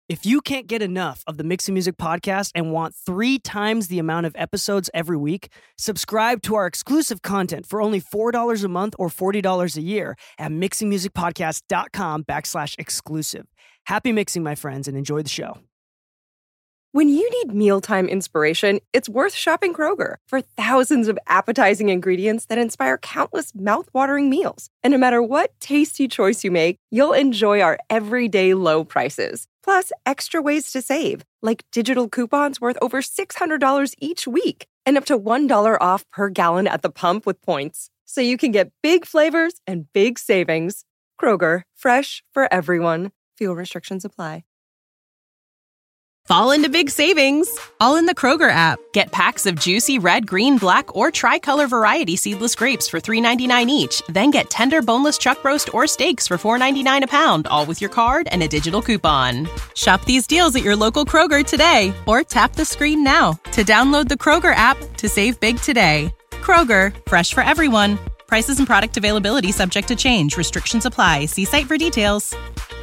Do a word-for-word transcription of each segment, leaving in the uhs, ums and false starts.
If you can't get enough of the Mixing Music podcast and want three times the amount of episodes every week, subscribe to our exclusive content for only four dollars a month or forty dollars a year at mixingmusicpodcast.com backslash exclusive. Happy mixing, my friends, and enjoy the show. When you need mealtime inspiration, it's worth shopping Kroger for thousands of appetizing ingredients that inspire countless mouth-watering meals. And no matter what tasty choice you make, you'll enjoy our everyday low prices. Plus, extra ways to save, like digital coupons worth over six hundred dollars each week and up to one dollar off per gallon at the pump with points. So you can get big flavors and big savings. Kroger, fresh for everyone. Fuel restrictions apply. Fall into big savings, all in the Kroger app. Get packs of juicy red, green, black, or tricolor variety seedless grapes for three ninety-nine each. Then get tender boneless chuck roast or steaks for four ninety-nine a pound, all with your card and a digital coupon. Shop these deals at your local Kroger today, or tap the screen now to download the Kroger app to save big today. Kroger, fresh for everyone. Prices and product availability subject to change. Restrictions apply. See site for details.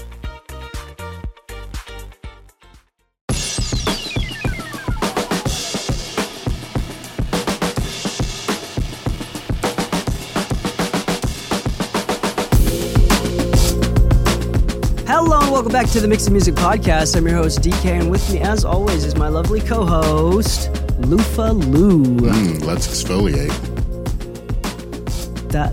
Hello and welcome back to the Mixing Music Podcast. I'm your host, D K, and with me, as always, is my lovely co-host, Lufa Lou. Mm, let's exfoliate. That.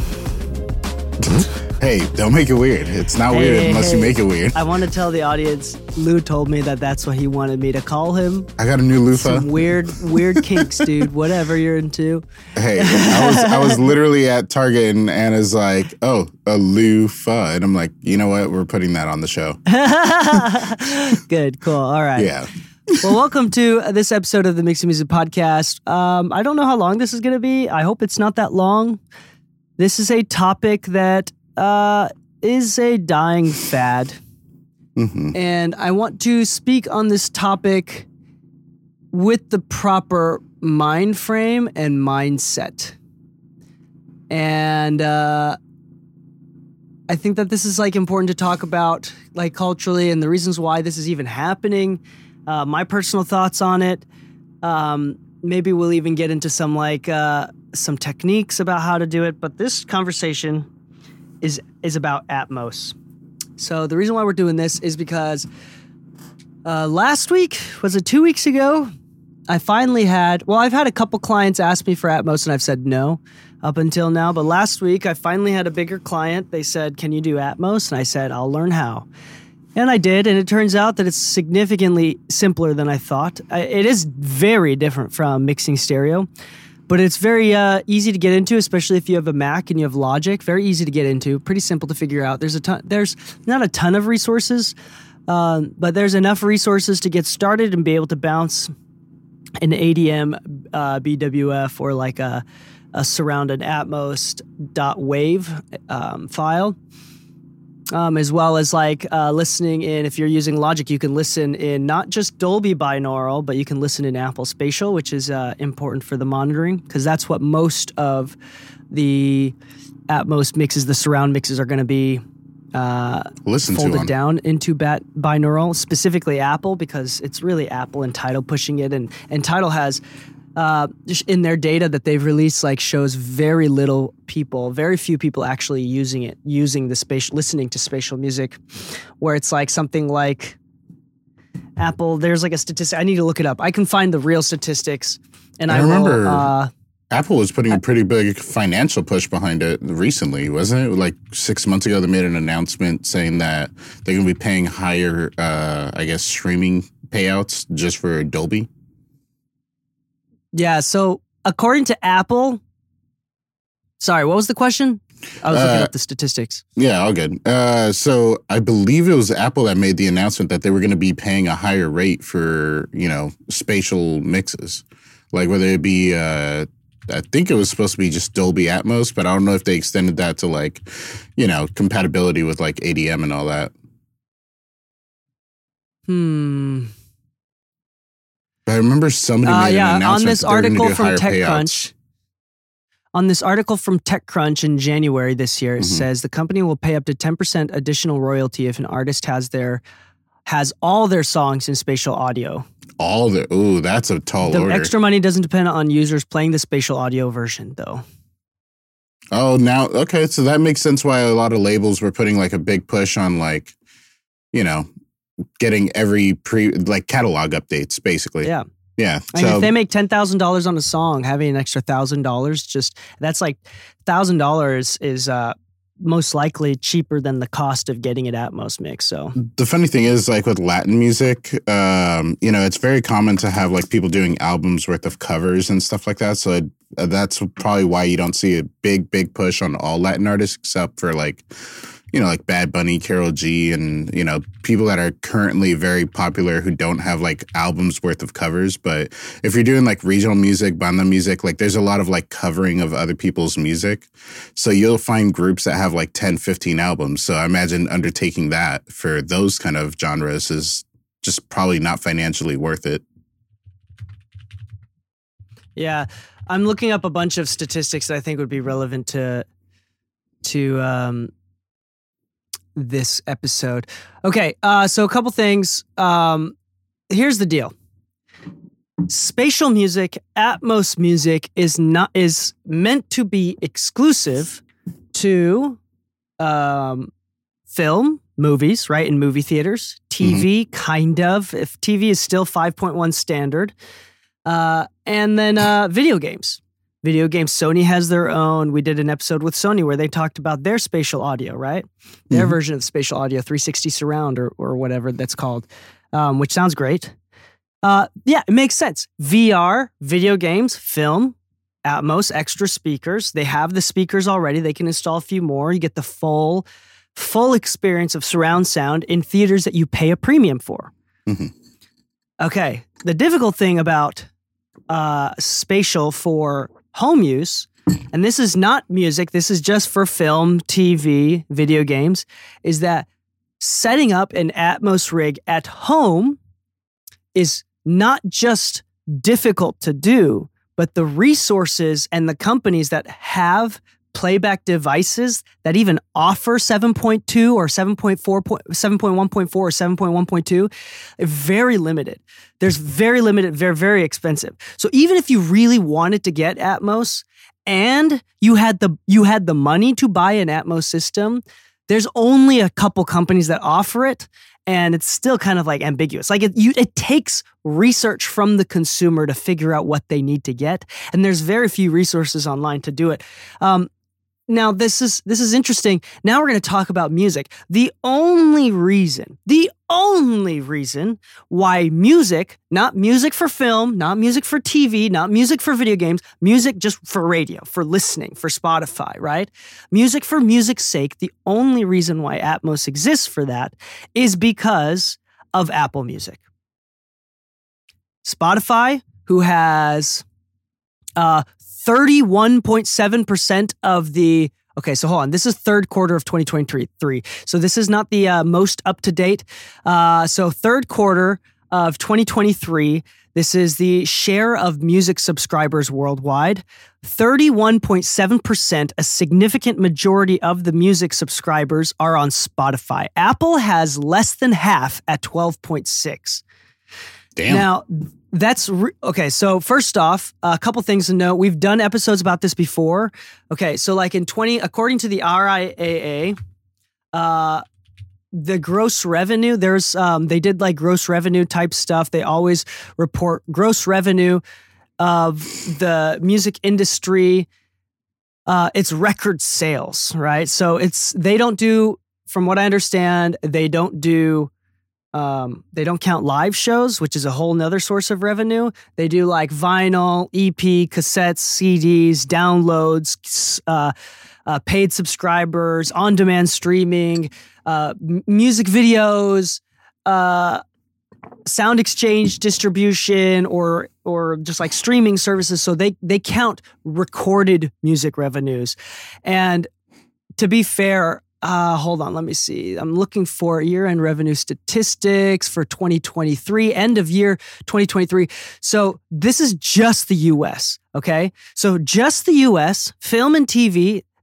Hey, don't make it weird. It's not Hey, weird hey, unless hey. you make it weird. I want to tell the audience, Lou told me that that's what he wanted me to call him. I got a new loofah. Some weird, weird kinks, dude. Whatever you're into. Hey, I was I was literally at Target and Anna's like, oh, a loofah. And I'm like, you know what? We're putting that on the show. Good, cool. All right. Yeah. Well, welcome to this episode of the Mixing Music Podcast. Um, I don't know how long this is going to be. I hope it's not that long. This is a topic that uh, is a dying fad. Mm-hmm. And I want to speak on this topic with the proper mind frame and mindset. And uh, I think that this is like important to talk about like culturally and the reasons why this is even happening. Uh, my personal thoughts on it. Um, maybe we'll even get into some like uh, some techniques about how to do it. But this conversation is is about Atmos. So the reason why we're doing this is because uh, last week, was it two weeks ago? I finally had, well, I've had a couple clients ask me for Atmos and I've said no up until now. But last week I finally had a bigger client. They said, can you do Atmos? And I said, I'll learn how. And I did. And it turns out that it's significantly simpler than I thought. It is very different from mixing stereo. But it's very uh, easy to get into, especially if you have a Mac and you have Logic. Very easy to get into. Pretty simple to figure out. There's a ton. There's not a ton of resources, um, but there's enough resources to get started and be able to bounce an A D M, uh, B W F, or like a, a surrounded Atmos .wave um, file. Um, as well as like uh, listening in, if you're using Logic, you can listen in not just Dolby binaural, but you can listen in Apple Spatial, which is uh, important for the monitoring because that's what most of the Atmos mixes, the surround mixes, are going to be uh, Listen to folded them. down into bat binaural, specifically Apple, because it's really Apple and Tidal pushing it, and and Tidal has. Uh, in their data that they've released, like shows very little people, very few people actually using it, using the spatial, listening to spatial music, where it's like something like Apple. There's like a statistic. I need to look it up. I can find the real statistics, and I, I remember will, uh, Apple was putting a pretty big financial push behind it recently, wasn't it? Like six months ago, they made an announcement saying that they're going to be paying higher, uh, I guess, streaming payouts just for Dolby. Yeah, so according to Apple, sorry, what was the question? I was looking Uh, up the statistics. Yeah, all good. Uh, so I believe it was Apple that made the announcement that they were going to be paying a higher rate for, you know, spatial mixes. Like whether it be, uh, I think it was supposed to be just Dolby Atmos, but I don't know if they extended that to like, you know, compatibility with like A D M and all that. Hmm. But I remember somebody Uh, made yeah, an on announcement this that they were gonna article do from higher TechCrunch, payouts. on this article from TechCrunch in January this year, it Mhm. says the company will pay up to ten percent additional royalty if an artist has their has all their songs in spatial audio. All the ooh, that's a tall The order. extra money doesn't depend on users playing the spatial audio version, though. Oh, now okay, so that makes sense why a lot of labels were putting like a big push on like, you know, getting every pre like catalog updates, basically. Yeah. Yeah. I mean, so if they make ten thousand dollars on a song, having an extra one thousand dollars, just that's like one thousand dollars is uh, most likely cheaper than the cost of getting it Atmos mix. So the funny thing is, like with Latin music, um, you know, it's very common to have like people doing albums worth of covers and stuff like that. So it, uh, that's probably why you don't see a big, big push on all Latin artists except for like, you know, like Bad Bunny, Karol G, and, you know, people that are currently very popular who don't have like albums worth of covers. But if you're doing like regional music, banda music, like there's a lot of like covering of other people's music. So you'll find groups that have like ten, fifteen albums. So I imagine undertaking that for those kind of genres is just probably not financially worth it. yeah, I'm looking up a bunch of statistics that I think would be relevant to to um, this episode. Okay, uh, so a couple things. Um, here's the deal. Spatial music, Atmos music is not is meant to be exclusive to um, film, movies, right? In movie theaters, T V, mm-hmm. kind of. If T V is still five point one standard, uh, and then uh, video games. Video games, Sony has their own. We did an episode with Sony where they talked about their spatial audio, right? Their mm-hmm. version of spatial audio, three sixty surround or or whatever that's called, um, which sounds great. Uh, yeah, it makes sense. V R, video games, film, Atmos, extra speakers. They have the speakers already. They can install a few more. You get the full, full experience of surround sound in theaters that you pay a premium for. Mm-hmm. Okay, the difficult thing about uh, spatial for home use, and this is not music, this is just for film, T V, video games, is that setting up an Atmos rig at home is not just difficult to do, but the resources and the companies that have playback devices that even offer seven point two or seven point four, seven point one point four or seven point one point two, very limited. There's very limited, very, very expensive. So even if you really wanted to get Atmos and you had the you had the money to buy an Atmos system, there's only a couple companies that offer it, and it's still kind of like ambiguous. Like it, you, it takes research from the consumer to figure out what they need to get, and there's very few resources online to do it. Um, Now, this is this is interesting. Now we're going to talk about music. The only reason, the only reason why music, not music for film, not music for T V, not music for video games, music just for radio, for listening, for Spotify, right? Music for music's sake, the only reason why Atmos exists for that is because of Apple Music. Spotify, who has... Uh, thirty-one point seven percent of the, okay, so hold on. This is third quarter of twenty twenty-three. So this is not the uh, most up-to-date. Uh, so third quarter of twenty twenty-three, this is the share of music subscribers worldwide. thirty-one point seven percent, a significant majority of the music subscribers are on Spotify. Apple has less than half at twelve point six. Damn. Now, that's re- okay. So first off, a couple things to note. We've done episodes about this before. Okay, so like in twenty, according to the R I A A, uh, the gross revenue. There's um, they did like gross revenue type stuff. They always report gross revenue of the music industry. Uh, it's record sales, right? So it's they don't do, from what I understand, they don't do. Um, they don't count live shows, which is a whole nother source of revenue. They do like vinyl, E P, cassettes, C Ds, downloads, uh, uh, paid subscribers, on-demand streaming, uh, m- music videos, uh, sound exchange distribution, or or just like streaming services. So they they count recorded music revenues. And to be fair, Uh, hold on, let me see. I'm looking for year-end revenue statistics for twenty twenty-three, end of year twenty twenty-three. So this is just the U S, okay? So just the U S, film and T V,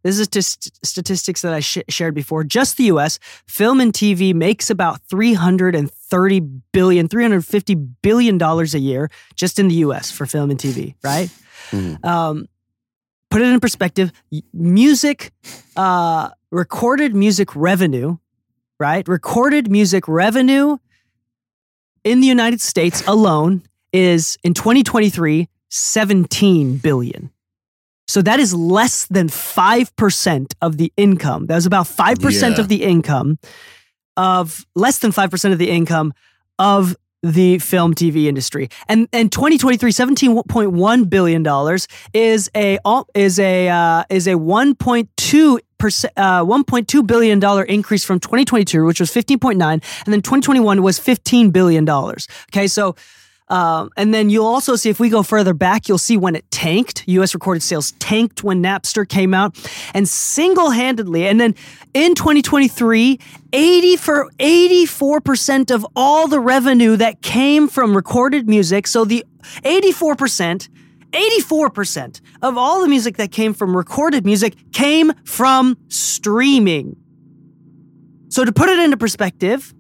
This is just statistics that I sh- shared before. Just the U S, film and T V makes about three hundred thirty billion dollars, three hundred fifty billion dollars a year just in the U S for film and T V, right? Mm. Um, put it in perspective, music, uh, recorded music revenue, right? Recorded music revenue in the United States alone is, in twenty twenty-three, seventeen billion dollars. So that is less than five percent of the income. That was about five percent yeah. of the income of, less than five percent of the income of the film T V industry. And in twenty twenty-three, seventeen point one billion dollars is a, is a, uh, is a one point two percent, uh, one point two billion dollars increase from twenty twenty-two, which was fifteen point nine, and then twenty twenty-one was fifteen billion dollars. Okay, so Um, and then you'll also see, if we go further back, you'll see when it tanked. U S recorded sales tanked when Napster came out, and single-handedly, and then in twenty twenty-three, eighty for eighty-four percent of all the revenue that came from recorded music, so the eighty-four percent, eighty-four percent of all the music that came from recorded music came from streaming. So to put it into perspective,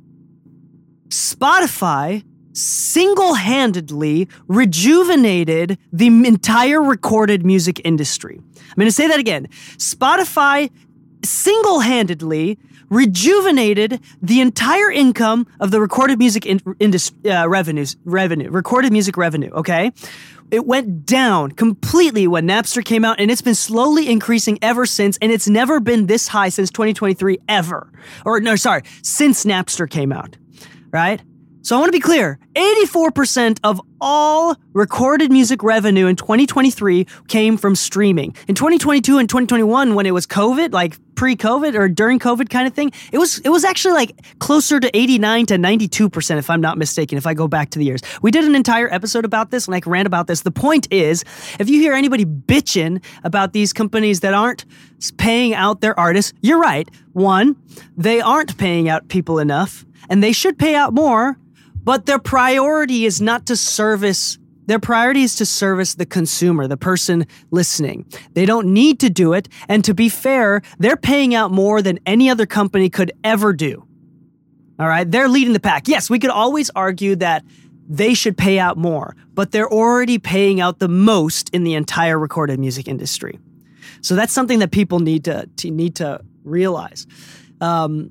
Spotify single-handedly rejuvenated the entire recorded music industry. I'm going to say that again. Spotify single-handedly rejuvenated the entire income of the recorded music in, industry, uh, revenues, revenue, recorded music revenue, okay? It went down completely when Napster came out, and it's been slowly increasing ever since, and it's never been this high since twenty twenty-three, ever. Or, no, sorry, since Napster came out, right? So I want to be clear, eighty-four percent of all recorded music revenue in twenty twenty-three came from streaming. In twenty twenty-two and twenty twenty-one, when it was COVID, like pre-COVID or during COVID kind of thing, it was it was actually like closer to eighty-nine to ninety-two percent, if I'm not mistaken, if I go back to the years. We did an entire episode about this, and I ran about this. The point is, if you hear anybody bitching about these companies that aren't paying out their artists, you're right. One, they aren't paying out people enough, and they should pay out more. But their priority is not to service, their priority is to service the consumer, the person listening. They don't need to do it. And to be fair, they're paying out more than any other company could ever do. All right? They're leading the pack. Yes, we could always argue that they should pay out more, but they're already paying out the most in the entire recorded music industry. So that's something that people need to, to need to realize. Um,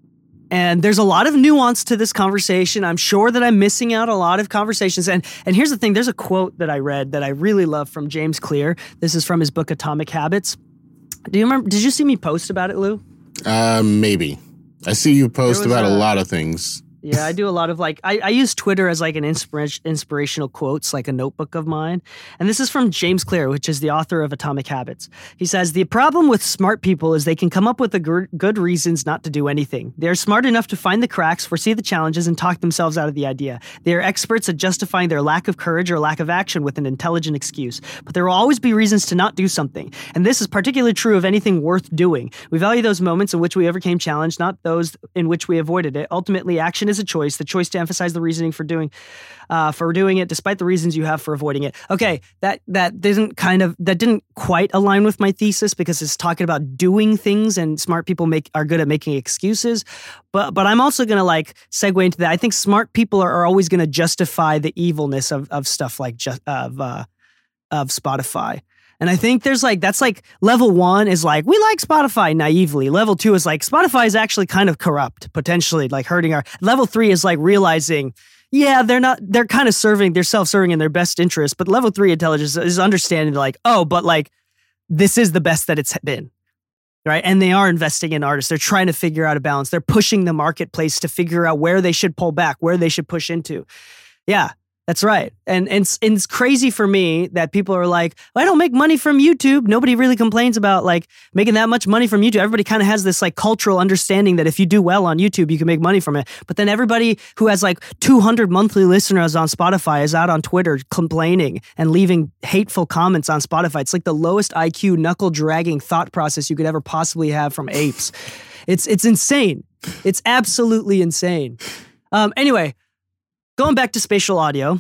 And there's a lot of nuance to this conversation. I'm sure that I'm missing out a lot of conversations. And and here's the thing. There's a quote that I read that I really love from James Clear. This is from his book, Atomic Habits. Do you remember? Did you see me post about it, Lou? Uh, maybe. I see you post about a, a lot of things. Yeah, I do a lot of like, I, I use Twitter as like an inspira- inspirational quotes, like a notebook of mine. And this is from James Clear, which is the author of Atomic Habits. He says, the problem with smart people is they can come up with the g- good reasons not to do anything. They're smart enough to find the cracks, foresee the challenges, and talk themselves out of the idea. They are experts at justifying their lack of courage or lack of action with an intelligent excuse. But there will always be reasons to not do something. And this is particularly true of anything worth doing. We value those moments in which we overcame challenge, not those in which we avoided it. Ultimately, action is a choice, the choice to emphasize the reasoning for doing, uh, for doing it, despite the reasons you have for avoiding it. Okay, that that didn't kind of that didn't quite align with my thesis because it's talking about doing things, and smart people make are good at making excuses. But but I'm also gonna like segue into that. I think smart people are, are always gonna justify the evilness of of stuff like just of uh, of Spotify. And I think there's like, that's like level one is like, we like Spotify naively. Level two is like, Spotify is actually kind of corrupt, potentially like hurting our, level three is like realizing, yeah, they're not, they're kind of serving, they're self-serving in their best interest. But level three intelligence is understanding like, oh, but like, this is the best that it's been. Right. And they are investing in artists. They're trying to figure out a balance. They're pushing the marketplace to figure out where they should pull back, where they should push into. Yeah. That's right. And, and, it's, and it's crazy for me that people are like, well, I don't make money from YouTube. Nobody really complains about like making that much money from YouTube. Everybody kind of has this like cultural understanding that if you do well on YouTube, you can make money from it. But then everybody who has like two hundred monthly listeners on Spotify is out on Twitter complaining and leaving hateful comments on Spotify. It's like the lowest I Q knuckle dragging thought process you could ever possibly have from apes. It's, it's insane. It's absolutely insane. Um, anyway, going back to spatial audio,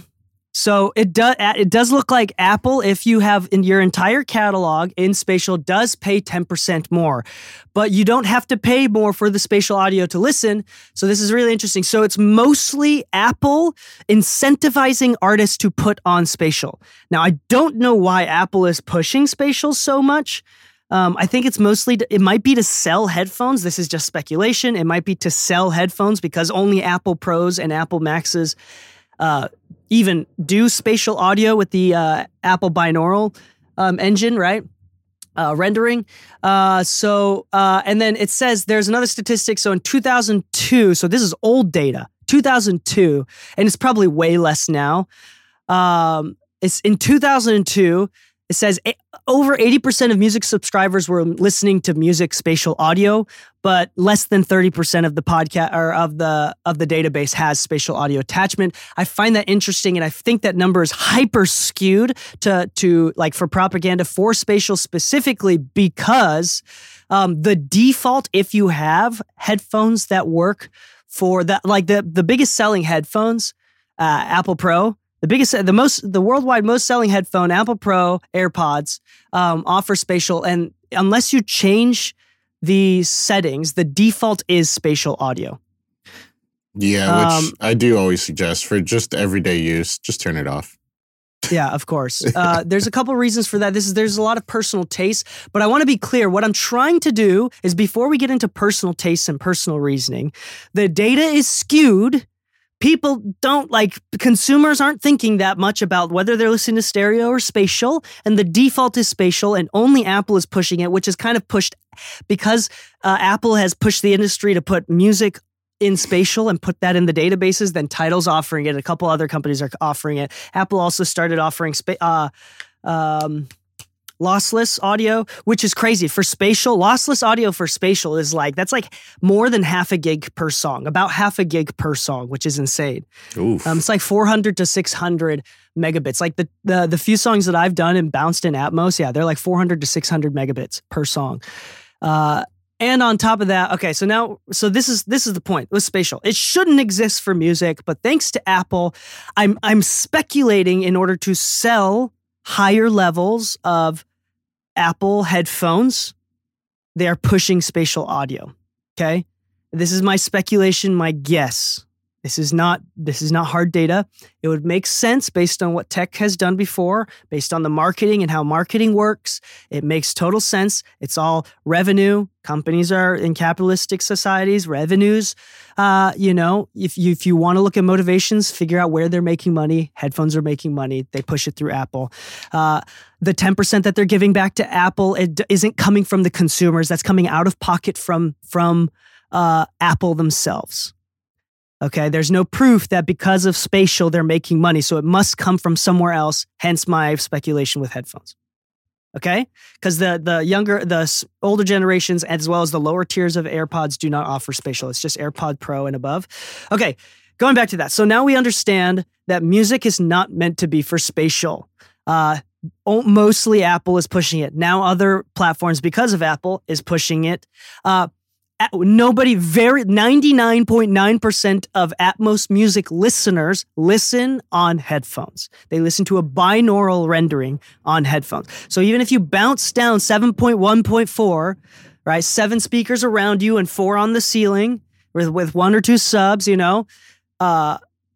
So it does it does look like Apple, if you have in your entire catalog in spatial, does pay ten percent more. But you don't have to pay more for the spatial audio to listen. So this is really interesting. So it's mostly Apple incentivizing artists to put on spatial. Now, I don't know why Apple is pushing spatial so much. Um, I think it's mostly, to, it might be to sell headphones. This is just speculation. It might be to sell headphones because only Apple Pros and Apple Maxes uh, even do spatial audio with the uh, Apple binaural um, engine, right? Uh, rendering. Uh, so, uh, and then it says there's another statistic. So in two thousand two, so this is old data, two thousand two, and it's probably way less now. Um, it's in two thousand two, it says a- over eighty percent of music subscribers were listening to music spatial audio, but less than thirty percent of the podcast or of the of the database has spatial audio attachment. I find that interesting, and I think that number is hyper skewed to to like for propaganda for spatial specifically because um, the default, if you have headphones that work for that, like the the biggest selling headphones, uh, Apple Pro. The biggest, the most, the worldwide most selling headphone, Apple Pro AirPods, um, offer spatial, and unless you change the settings, the default is spatial audio. Yeah, which Um, I do always suggest for just everyday use. Just turn it off. Yeah, of course. Uh, there's a couple reasons for that. This is there's a lot of personal taste, but I want to be clear. What I'm trying to do is before we get into personal tastes and personal reasoning, the data is skewed. People don't like, consumers aren't thinking that much about whether they're listening to stereo or spatial, and the default is spatial, and only Apple is pushing it, which is kind of pushed because uh, Apple has pushed the industry to put music in spatial and put that in the databases. Then Tidal's offering it. A couple other companies are offering it. Apple also started offering spa- uh, um, lossless audio, which is crazy for spatial. Lossless audio for spatial is like, that's like more than half a gig per song, about half a gig per song, which is insane. Oof. Um, it's like four hundred to six hundred megabits. Like the, the, the few songs that I've done and bounced in Atmos, yeah, they're like four hundred to six hundred megabits per song. Uh, and on top of that, okay, so now, so this is this is the point with spatial. It shouldn't exist for music, but thanks to Apple, I'm I'm speculating in order to sell higher levels of Apple headphones, they are pushing spatial audio. Okay. This is my speculation, my guess. This is not, this is not hard data. It would make sense based on what tech has done before, based on the marketing and how marketing works. It makes total sense. It's all revenue. Companies are in capitalistic societies, revenues. Uh, you know, if you, if you want to look at motivations, figure out where they're making money. Headphones are making money. They push it through Apple. Uh, the ten percent that they're giving back to Apple, it isn't coming from the consumers. That's coming out of pocket from, from uh, Apple themselves. Okay, there's no proof that because of spatial, they're making money. So it must come from somewhere else, hence my speculation with headphones. Okay? Because the the younger, the s- older generations, as well as the lower tiers of AirPods do not offer spatial. It's just AirPod Pro and above. Okay, going back to that. So now we understand that music is not meant to be for spatial. Uh, o- mostly Apple is pushing it. Now other platforms, because of Apple, is pushing it. Uh, Nobody, very ninety-nine point nine percent of Atmos music listeners listen on headphones. They listen to a binaural rendering on headphones. So even if you bounce down seven point one point four, right, seven speakers around you and four on the ceiling with, with one or two subs, you know, uh,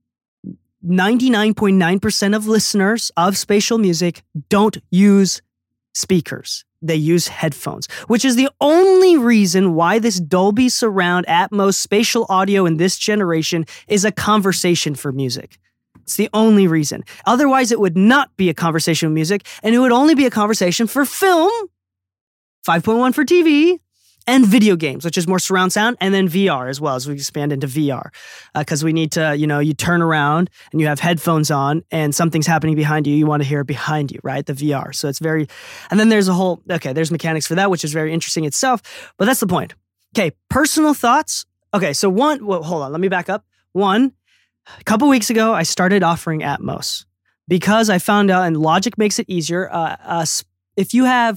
ninety-nine point nine percent of listeners of spatial music don't use speakers. They use headphones, which is the only reason why this Dolby Surround Atmos spatial audio in this generation is a conversation for music. It's the only reason. Otherwise, it would not be a conversation with music, and it would only be a conversation for film, five point one for T V, and video games, which is more surround sound, and then V R as well as we expand into V R. Because uh, we need to, you know, you turn around and you have headphones on and something's happening behind you. You want to hear it behind you, right? The V R. So it's very, and then there's a whole, okay, there's mechanics for that, which is very interesting itself. But that's the point. Okay, personal thoughts. Okay, so one, well, hold on, let me back up. One, a couple weeks ago, I started offering Atmos because I found out, and Logic makes it easier. Uh, uh, if you have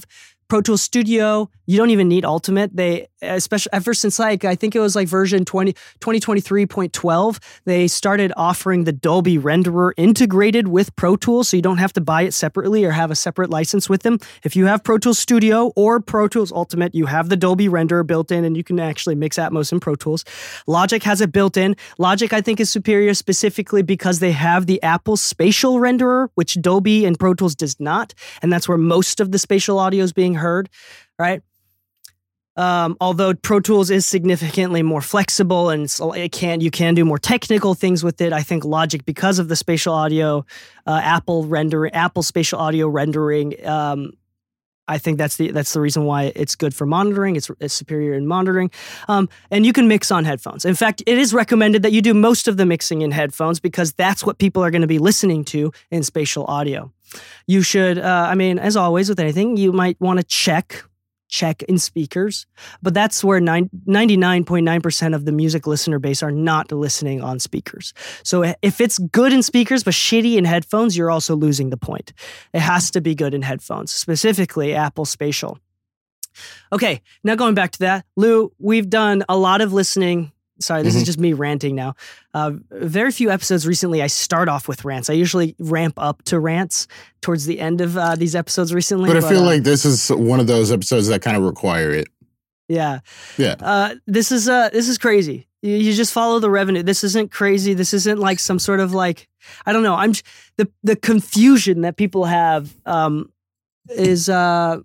Pro Tools Studio, you don't even need Ultimate. They, especially ever since like, I think it was like version twenty, twenty twenty-three point twelve, they started offering the Dolby renderer integrated with Pro Tools, so you don't have to buy it separately or have a separate license with them. If you have Pro Tools Studio or Pro Tools Ultimate, you have the Dolby renderer built in and you can actually mix Atmos in Pro Tools. Logic has it built in. Logic, I think, is superior specifically because they have the Apple spatial renderer, which Dolby and Pro Tools does not, and that's where most of the spatial audio is being heard, right? Um, although Pro Tools is significantly more flexible and so it can you can do more technical things with it, I think Logic, because of the spatial audio, uh, Apple rendering, Apple spatial audio rendering, um, I think that's the that's the reason why it's good for monitoring. It's, it's superior in monitoring, um, and you can mix on headphones. In fact, it is recommended that you do most of the mixing in headphones because that's what people are going to be listening to in spatial audio. You should, uh, I mean, as always with anything, you might want to check. check in speakers, but that's where ninety-nine point nine percent of the music listener base are not listening on speakers. So if it's good in speakers but shitty in headphones, you're also losing the point. It has to be good in headphones, specifically Apple Spatial. Okay, now going back to that, Lou, we've done a lot of listening. Sorry, this mm-hmm. is just me ranting now. Uh, very few episodes recently I start off with rants. I usually ramp up to rants towards the end of uh, these episodes recently. But I but, feel uh, like this is one of those episodes that kind of require it. Yeah. Yeah. Uh, this is uh, this is crazy. You, you just follow the revenue. This isn't crazy. This isn't like some sort of like, I don't know. I'm j- the the confusion that people have um, is uh,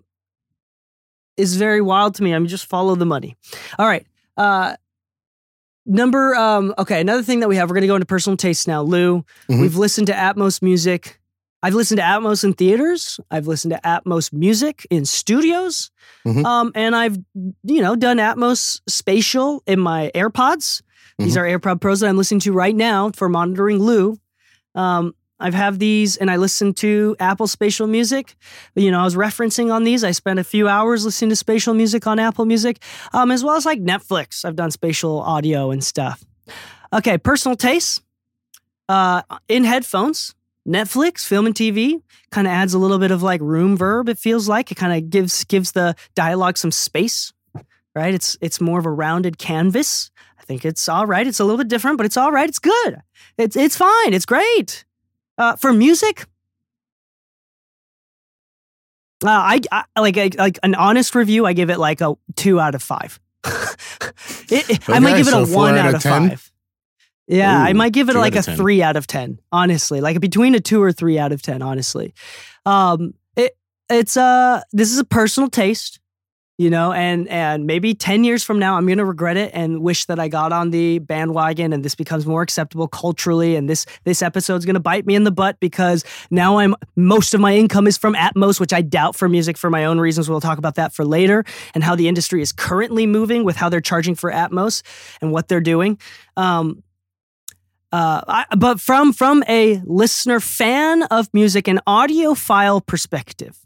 is very wild to me. I mean, just follow the money. All right. Uh, Number, um, okay, another thing that we have, we're going to go into personal taste now. Lou, mm-hmm. we've listened to Atmos music. I've listened to Atmos in theaters. I've listened to Atmos music in studios. Mm-hmm. Um, and I've, you know, done Atmos spatial in my AirPods. Mm-hmm. These are AirPod Pros that I'm listening to right now for monitoring Lou. Um, I've have these and I listen to Apple spatial music. You know, I was referencing on these. I spent a few hours listening to spatial music on Apple Music, um, as well as like Netflix. I've done spatial audio and stuff. Okay, personal taste. Uh, in headphones, Netflix, film and T V kind of adds a little bit of like room verb. It feels like it kind of gives gives the dialogue some space, right? It's it's more of a rounded canvas. I think it's all right. It's a little bit different, but it's all right. It's good. It's it's fine. It's great. Uh, for music, uh, I, I like I, like an honest review. I give it like a two out of five. it, it, okay, I might give it so a one out of ten? Five. Yeah, Ooh, I might give it like a ten. Three out of ten. Honestly, like between a two or three out of ten. Honestly, um, it it's uh this is a personal taste. You know, and and maybe ten years from now, I'm going to regret it and wish that I got on the bandwagon and this becomes more acceptable culturally. And this this episode's going to bite me in the butt because now I'm most of my income is from Atmos, which I doubt for music for my own reasons. We'll talk about that for later and how the industry is currently moving with how they're charging for Atmos and what they're doing. Um, uh, I, but from from a listener fan of music and audiophile perspective,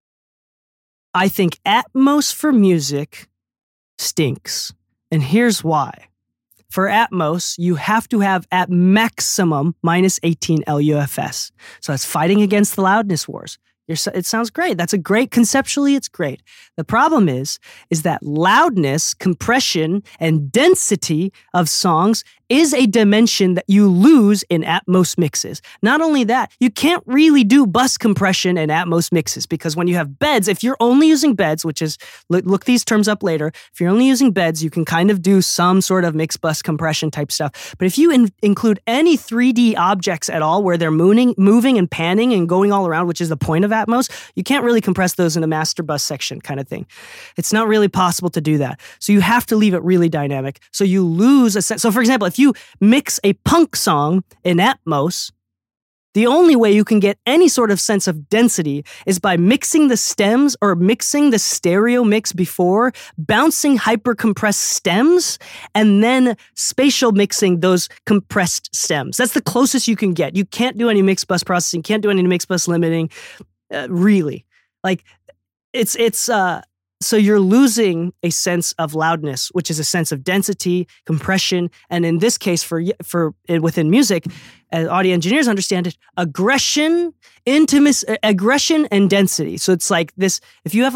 I think Atmos for music stinks. And here's why. For Atmos, you have to have at maximum minus eighteen L U F S. So that's fighting against the loudness wars. You're, it sounds great. That's a great, conceptually, it's great. The problem is, is that loudness, compression, and density of songs is a dimension that you lose in Atmos mixes. Not only that, you can't really do bus compression in Atmos mixes because when you have beds, if you're only using beds, which is, look, look these terms up later, if you're only using beds, you can kind of do some sort of mixed bus compression type stuff. But if you in, include any three D objects at all where they're mooning, moving and panning and going all around, which is the point of Atmos, you can't really compress those in a master bus section kind of thing. It's not really possible to do that. So you have to leave it really dynamic. So you lose a sense. So for example, if you mix a punk song in Atmos, the only way you can get any sort of sense of density is by mixing the stems or mixing the stereo mix before, bouncing hyper-compressed stems, and then spatial mixing those compressed stems. That's the closest you can get. You can't do any mixed bus processing, can't do any mixed bus limiting, uh, really. Like, it's, it's, uh, so you're losing a sense of loudness, which is a sense of density, compression, and in this case, for for within music, as audio engineers understand it, aggression, intimacy, aggression, and density. So it's like this: if you have like a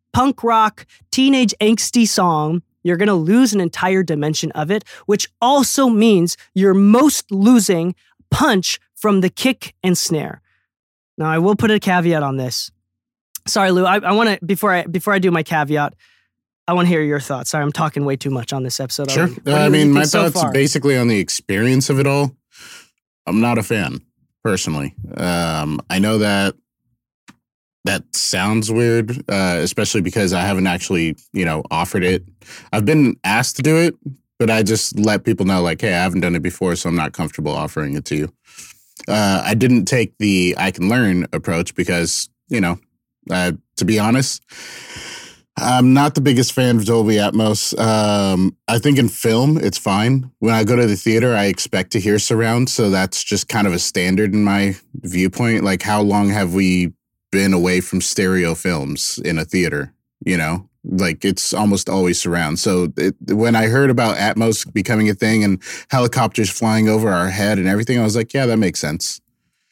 punk rock, teenage angsty song, you're going to lose an entire dimension of it, which also means you're most losing punch from the kick and snare. Now, I will put a caveat on this. Sorry, Lou. I, I want to before I before I do my caveat, I want to hear your thoughts. Sorry, I'm talking way too much on this episode. Sure. Uh, I mean, my so thoughts far? basically on the experience of it all. I'm not a fan, personally. Um, I know that that sounds weird, uh, especially because I haven't actually, you know, offered it. I've been asked to do it, but I just let people know, like, hey, I haven't done it before, so I'm not comfortable offering it to you. Uh, I didn't take the I can learn approach because, you know, uh, to be honest, I'm not the biggest fan of Dolby Atmos. Um, I think in film, it's fine. When I go to the theater, I expect to hear surround. So that's just kind of a standard in my viewpoint. Like, how long have we been away from stereo films in a theater? You know, like it's almost always surround. So it, when I heard about Atmos becoming a thing and helicopters flying over our head and everything, I was like, yeah, that makes sense.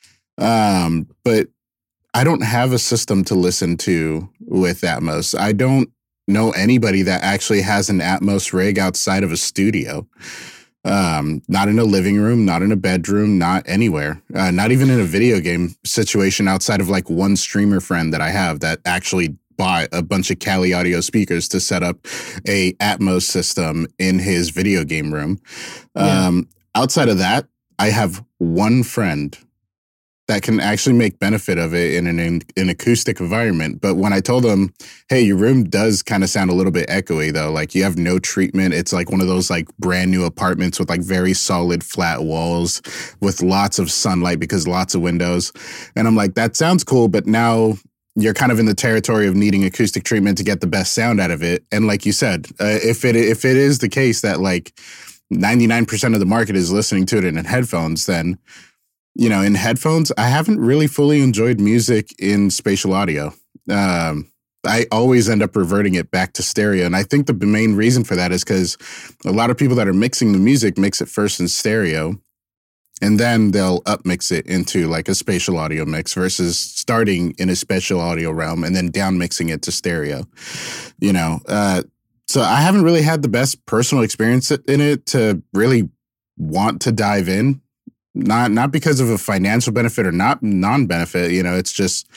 Um, but I don't have a system to listen to with Atmos. I don't know anybody that actually has an Atmos rig outside of a studio. Um, not in a living room, not in a bedroom, not anywhere. Uh, not even in a video game situation outside of like one streamer friend that I have that actually bought a bunch of Cali Audio speakers to set up a Atmos system in his video game room. Yeah. Um, outside of that, I have one friend that can actually make benefit of it in an, in an acoustic environment. But when I told them, hey, your room does kind of sound a little bit echoey though. Like you have no treatment. It's like one of those like brand new apartments with like very solid flat walls with lots of sunlight because lots of windows. And I'm like, that sounds cool, but now you're kind of in the territory of needing acoustic treatment to get the best sound out of it. And like you said, uh, if it if it is the case that like ninety-nine percent of the market is listening to it in headphones, then you know, in headphones, I haven't really fully enjoyed music in spatial audio. Um, I always end up reverting it back to stereo. And I think the main reason for that is because a lot of people that are mixing the music mix it first in stereo, and then they'll upmix it into like a spatial audio mix versus starting in a spatial audio realm and then down mixing it to stereo, you know. Uh, so I haven't really had the best personal experience in it to really want to dive in. Not not because of a financial benefit or not non-benefit, you know, it's just,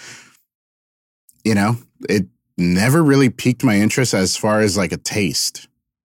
you know, it never really piqued my interest as far as like a taste.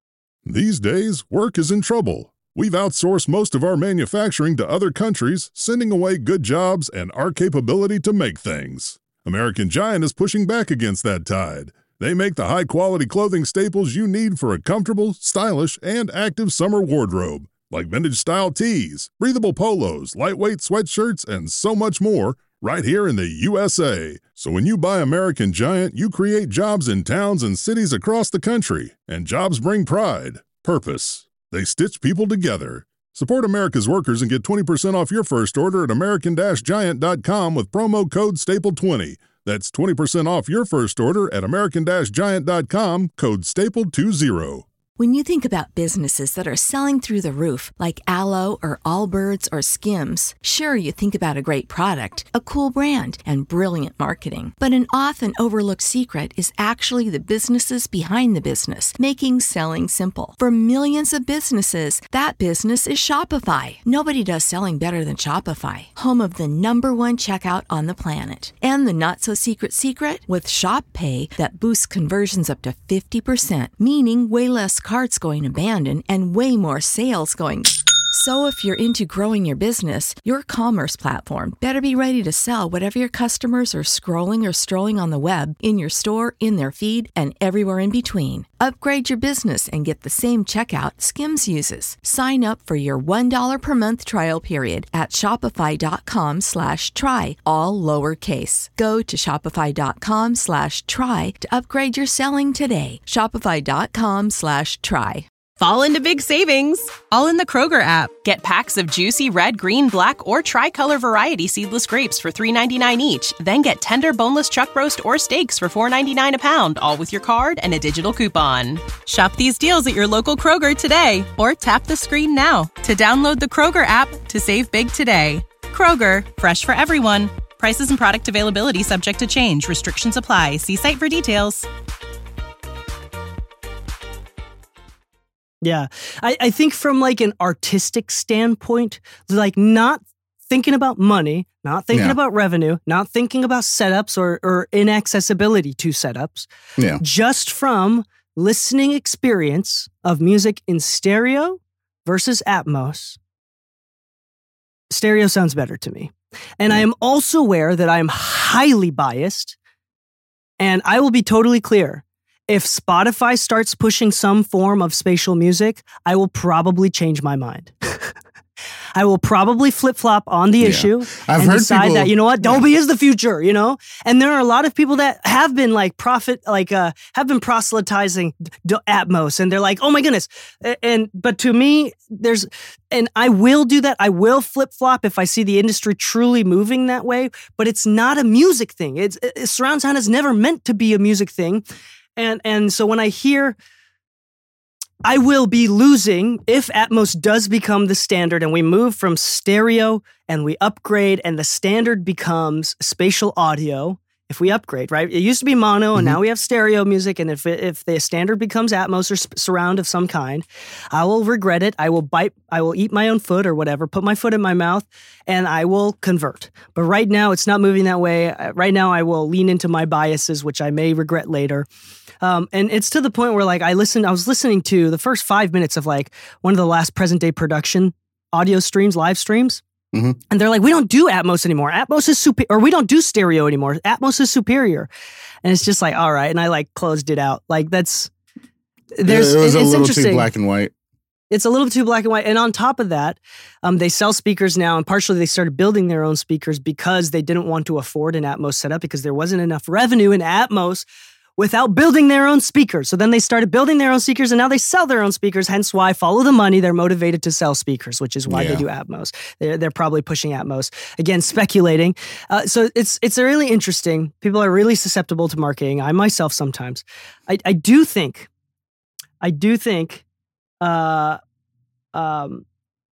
These days, work is in trouble. We've outsourced most of our manufacturing to other countries, sending away good jobs and our capability to make things. American Giant is pushing back against that tide. They make the high-quality clothing staples you need for a comfortable, stylish, and active summer wardrobe. Like vintage-style tees, breathable polos, lightweight sweatshirts, and so much more, right here in the U S A. So when you buy American Giant, you create jobs in towns and cities across the country. And jobs bring pride, purpose. They stitch people together. Support America's workers and get twenty percent off your first order at American Giant dot com with promo code staple twenty. That's twenty percent off your first order at American Giant dot com, code staple twenty. When you think about businesses that are selling through the roof, like Aloe or Allbirds or Skims, sure, you think about a great product, a cool brand, and brilliant marketing. But an often overlooked secret is actually the businesses behind the business, making selling simple. For millions of businesses, that business is Shopify. Nobody does selling better than Shopify, home of the number one checkout on the planet. And the not-so-secret secret? With Shop Pay, that boosts conversions up to fifty percent, meaning way less carts going abandoned and way more sales going. So if you're into growing your business, your commerce platform better be ready to sell whatever your customers are scrolling or strolling on the web, in your store, in their feed, and everywhere in between. Upgrade your business and get the same checkout Skims uses. Sign up for your one dollar per month trial period at shopify.com slash try, all lowercase. Go to shopify.com slash try to upgrade your selling today. Shopify.com slash try. Fall into big savings, all in the Kroger app. Get packs of juicy red, green, black, or tricolor variety seedless grapes for three ninety-nine each. Then get tender boneless chuck roast or steaks for four ninety-nine a pound, all with your card and a digital coupon. Shop these deals at your local Kroger today, or tap the screen now to download the Kroger app to save big today. Kroger, fresh for everyone. Prices and product availability subject to change. Restrictions apply. See site for details. Yeah. I, I think from like an artistic standpoint, like not thinking about money, not thinking Yeah. about revenue, not thinking about setups or, or inaccessibility to setups, Yeah. just from listening experience of music in stereo versus Atmos, stereo sounds better to me. And I am also aware that I am highly biased, and I will be totally clear. If Spotify starts pushing some form of spatial music, I will probably change my mind. I will probably flip-flop on the Yeah. issue I've and heard decide people- that, you know what, Dolby is the future, you know? And there are a lot of people that have been like profit, like uh, have been proselytizing D- Atmos, and they're like, oh my goodness. A- And, but to me, there's, and I will do that. I will flip-flop if I see the industry truly moving that way, but it's not a music thing. It's, it, surround sound is never meant to be a music thing. And, and so when I hear, I will be losing if Atmos does become the standard and we move from stereo and we upgrade and the standard becomes spatial audio. If we upgrade, right? It used to be mono and Mhm. now we have stereo music. And if it, if the standard becomes Atmos or sp- surround of some kind, I will regret it. I will bite, I will eat my own foot or whatever, put my foot in my mouth, and I will convert. But right now it's not moving that way. Uh, Right now I will lean into my biases, which I may regret later. Um, and it's to the point where like I listened, I was listening to the first five minutes of like one of the last present day production audio streams, live streams. Mhm. And they're like, we don't do Atmos anymore. Atmos is super, or we don't do stereo anymore. Atmos is superior. And it's just like, all right. And I like closed it out. Like that's, there's, it was a it's little interesting. too black and white. It's a little too black and white. And on top of that, um, they sell speakers now, and partially they started building their own speakers because they didn't want to afford an Atmos setup because there wasn't enough revenue in Atmos without building their own speakers. So then they started building their own speakers, and now they sell their own speakers, hence why follow the money. They're motivated to sell speakers, which is why Yeah. they do Atmos. They're, they're probably pushing Atmos. Again, speculating. Uh, so it's it's really interesting. People are really susceptible to marketing. I myself sometimes. I, I do think, I do think uh, um,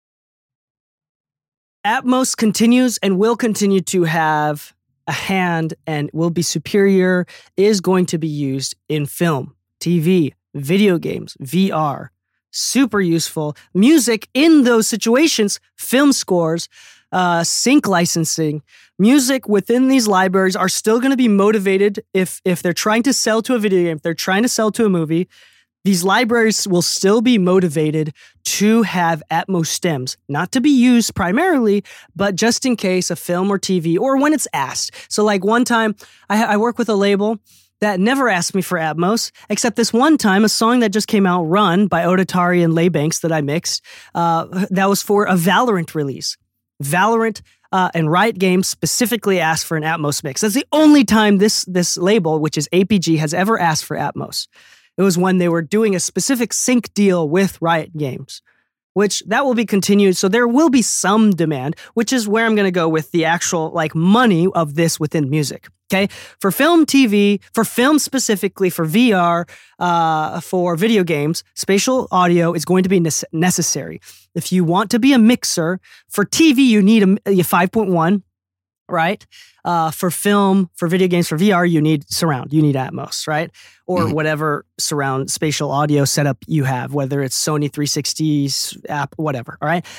Atmos continues and will continue to have a hand and will be superior, is going to be used in film, T V, video games, V R. Super useful. Music in those situations, film scores, uh, sync licensing, music within these libraries are still going to be motivated if if they're trying to sell to a video game, if they're trying to sell to a movie. These libraries will still be motivated to have Atmos stems, not to be used primarily, but just in case a film or T V or when it's asked. So like one time I, I work with a label that never asked me for Atmos, except this one time, a song that just came out, Run by Odetari and Laybanks that I mixed, uh, that was for a Valorant release. Valorant uh, and Riot Games specifically asked for an Atmos mix. That's the only time this this label, which is A P G, has ever asked for Atmos. It was when they were doing a specific sync deal with Riot Games, which that will be continued. So there will be some demand, which is where I'm going to go with the actual like money of this within music. Okay. For film, T V, for film specifically, for V R, uh, for video games, spatial audio is going to be ne- necessary. If you want to be a mixer, for T V, you need a, a five point one. Right? Uh, for film, for video games, for V R, you need surround, you need Atmos, right? Or Mhm. whatever surround spatial audio setup you have, whether it's Sony three sixty's app, whatever, all right?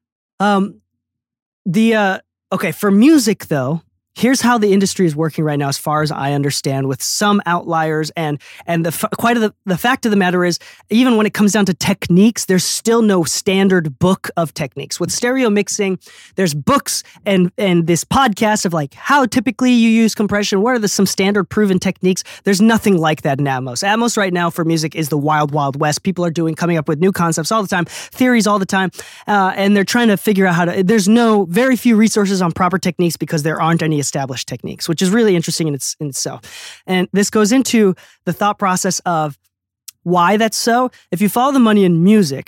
Um, the, uh, okay, for music though, here's how the industry is working right now, as far as I understand, with some outliers. And and the f- quite of the, the fact of the matter is, even when it comes down to techniques, there's still no standard book of techniques. With stereo mixing, there's books and and this podcast of like how typically you use compression. What are the some standard proven techniques? There's nothing like that in Atmos. Atmos right now for music is the wild, wild west. People are doing coming up with new concepts all the time, theories all the time, uh, and they're trying to figure out how to. There's no very few resources on proper techniques because there aren't any established techniques, which is really interesting in, its, in itself. And this goes into the thought process of why that's so. If you follow the money in music,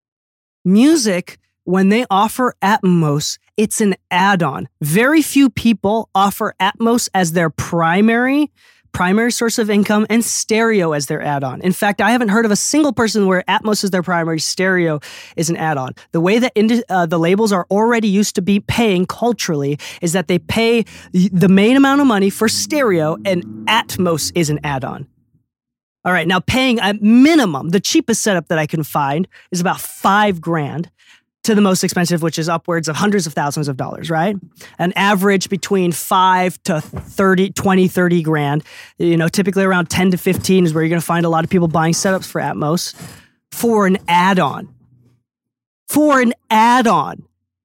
music, when they offer Atmos, it's an add-on. Very few people offer Atmos as their primary primary source of income and stereo as their add-on. In fact, I haven't heard of a single person where Atmos is their primary, stereo is an add-on. The way that indi- uh, the labels are already used to be paying culturally is that they pay the main amount of money for stereo and Atmos is an add-on. All right, now paying at minimum, the cheapest setup that I can find is about five grand to the most expensive, which is upwards of hundreds of thousands of dollars, right? An average between five to thirty, twenty, thirty grand. You know, typically around ten to fifteen is where you're going to find a lot of people buying setups for Atmos for an add-on. For an add-on.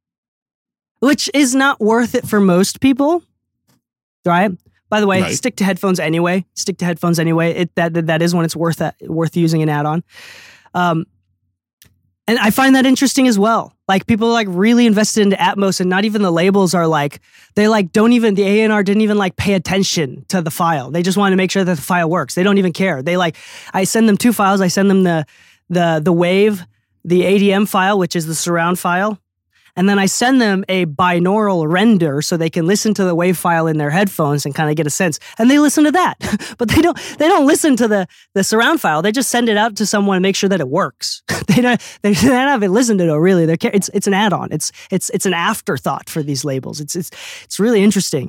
Which is not worth it for most people, right? By the way, right. stick to headphones anyway. Stick to headphones anyway. It, that that is when it's worth that, worth using an add-on. Um, and I find that interesting as well. Like people are like really invested into Atmos, and not even the labels are like they like don't even the A and R didn't even like pay attention to the file. They just want to make sure that the file works. They don't even care. They like I send them two files. I send them the the the wave, the A D M file, which is the surround file. And then I send them a binaural render so they can listen to the wave file in their headphones and kind of get a sense. And they listen to that, but they don't. They don't listen to the, the surround file. They just send it out to someone and make sure that it works. they don't. They haven't listened to it really. They're, it's it's an add-on. It's it's it's an afterthought for these labels. It's it's it's really interesting.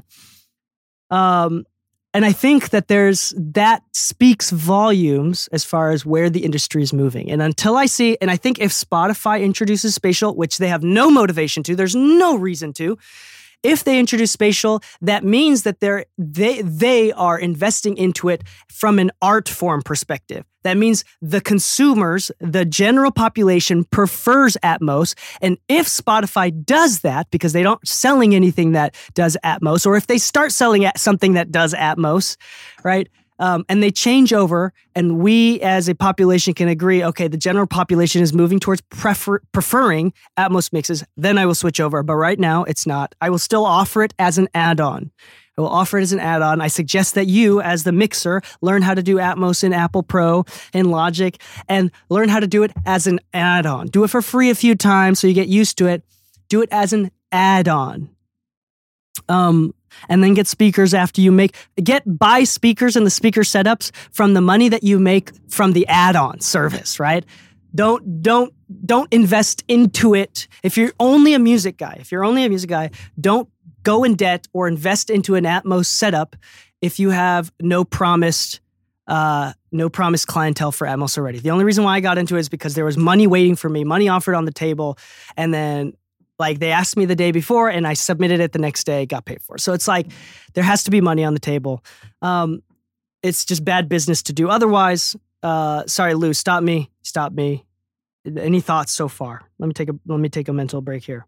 Um. And I think that there's that speaks volumes as far as where the industry is moving. And until I see, and I think if Spotify introduces spatial, which they have no motivation to, there's no reason to, if they introduce spatial, that means that they're they they are investing into it from an art form perspective. That means the consumers, the general population prefers Atmos. And if Spotify does that, because they don't selling anything that does Atmos, or if they start selling something that does Atmos, right? Um, and they change over, and we as a population can agree, okay, the general population is moving towards prefer- preferring Atmos mixes, then I will switch over. But right now, it's not. I will still offer it as an add-on. I will offer it as an add-on. I suggest that you, as the mixer, learn how to do Atmos in Apple Pro and Logic, and learn how to do it as an add-on. Do it for free a few times so you get used to it. Do it as an add-on. Um... And then get speakers after you make, get buy speakers and the speaker setups from the money that you make from the add-on service, right? Don't, don't, don't invest into it. If you're only a music guy, if you're only a music guy, don't go in debt or invest into an Atmos setup if you have no promised, uh, no promised clientele for Atmos already. The only reason why I got into it is because there was money waiting for me, money offered on the table, and then like they asked me the day before and I submitted it the next day, got paid for. So it's like, there has to be money on the table. Um, it's just bad business to do. Otherwise, uh, sorry, Lou, stop me, stop me. Any thoughts so far? Let me take a, let me take a mental break here.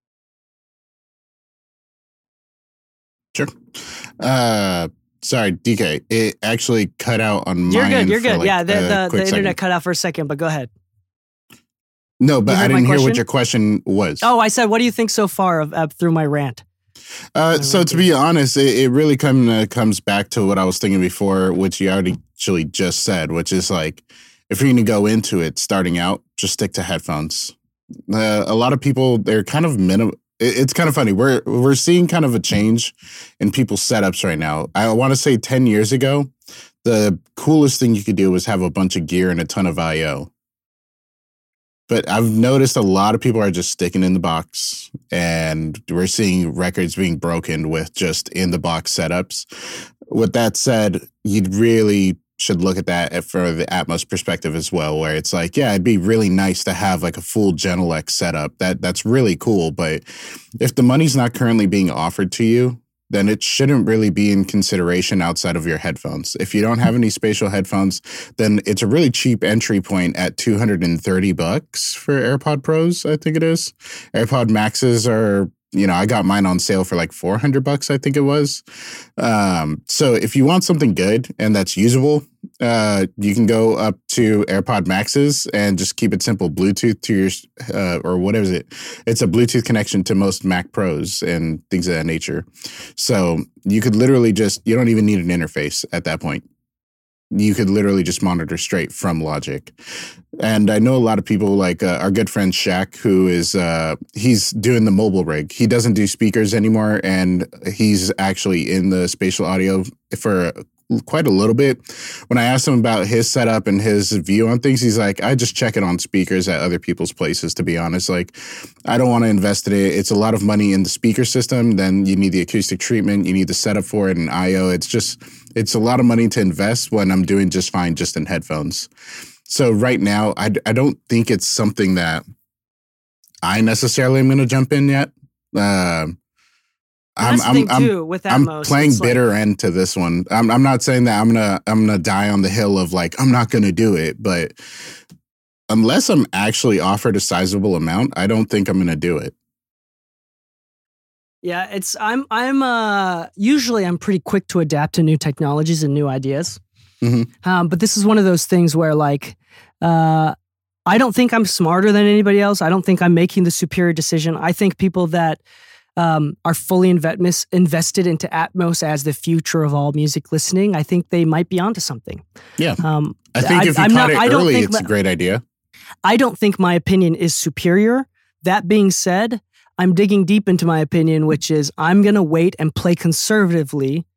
Sure. Uh, sorry, D K, it actually cut out on you're mine. Good, you're good. Like yeah, the, the, the internet second. cut out for a second, but go ahead. No, but I didn't hear question? what your question was. Oh, I said, what do you think so far of uh, through my rant? Uh, so to be honest, it, it really come, uh, comes back to what I was thinking before, which you already actually just said, which is like, if you're going to go into it starting out, just stick to headphones. Uh, a lot of people, they're kind of minimum. It, it's kind of funny. We're we're seeing kind of a change in people's setups right now. I want to say ten years ago, the coolest thing you could do was have a bunch of gear and a ton of I O. But I've noticed a lot of people are just sticking in the box, and we're seeing records being broken with just in the box setups. With that said, you really should look at that for the Atmos perspective as well, where it's like, yeah, it'd be really nice to have like a full Genelec setup. That that's really cool. But if the money's not currently being offered to you, then it shouldn't really be in consideration outside of your headphones. If you don't have any spatial headphones, then it's a really cheap entry point at two hundred thirty bucks for AirPod Pros, I think it is. AirPod Maxes are, you know, I got mine on sale for like four hundred bucks, I think it was. Um, so if you want something good and that's usable, uh, you can go up to AirPod Maxes and just keep it simple. Bluetooth to your, uh, or what is it? It's a Bluetooth connection to most Mac Pros and things of that nature. So you could literally just, you don't even need an interface at that point. You could literally just monitor straight from Logic. And I know a lot of people like uh, our good friend Shaq, who is, uh, he's doing the mobile rig. He doesn't do speakers anymore, and he's actually in the spatial audio for quite a little bit. When I asked him about his setup and his view on things, he's like, I just check it on speakers at other people's places, to be honest. Like, I don't want to invest in it. It's a lot of money in the speaker system. Then you need the acoustic treatment. You need the setup for it and I O. It's just, it's a lot of money to invest when I'm doing just fine just in headphones. So right now, I, I don't think it's something that I necessarily am going to jump in yet. Uh, I'm, That's the thing I'm, too, with Atmos, I'm playing it's like- bitter end to this one. I'm, I'm not saying that I'm gonna I'm gonna die on the hill of like I'm not gonna do it, but unless I'm actually offered a sizable amount, I don't think I'm gonna do it. Yeah, it's I'm I'm uh usually I'm pretty quick to adapt to new technologies and new ideas. Mm-hmm. Um, but this is one of those things where like uh I don't think I'm smarter than anybody else. I don't think I'm making the superior decision. I think people that um, are fully invet- invested into Atmos as the future of all music listening, I think they might be onto something. Yeah. Um, I think if you I'm caught not- it I don't early, think it's a my- great idea. I don't think my opinion is superior. That being said, I'm digging deep into my opinion, which is I'm going to wait and play conservatively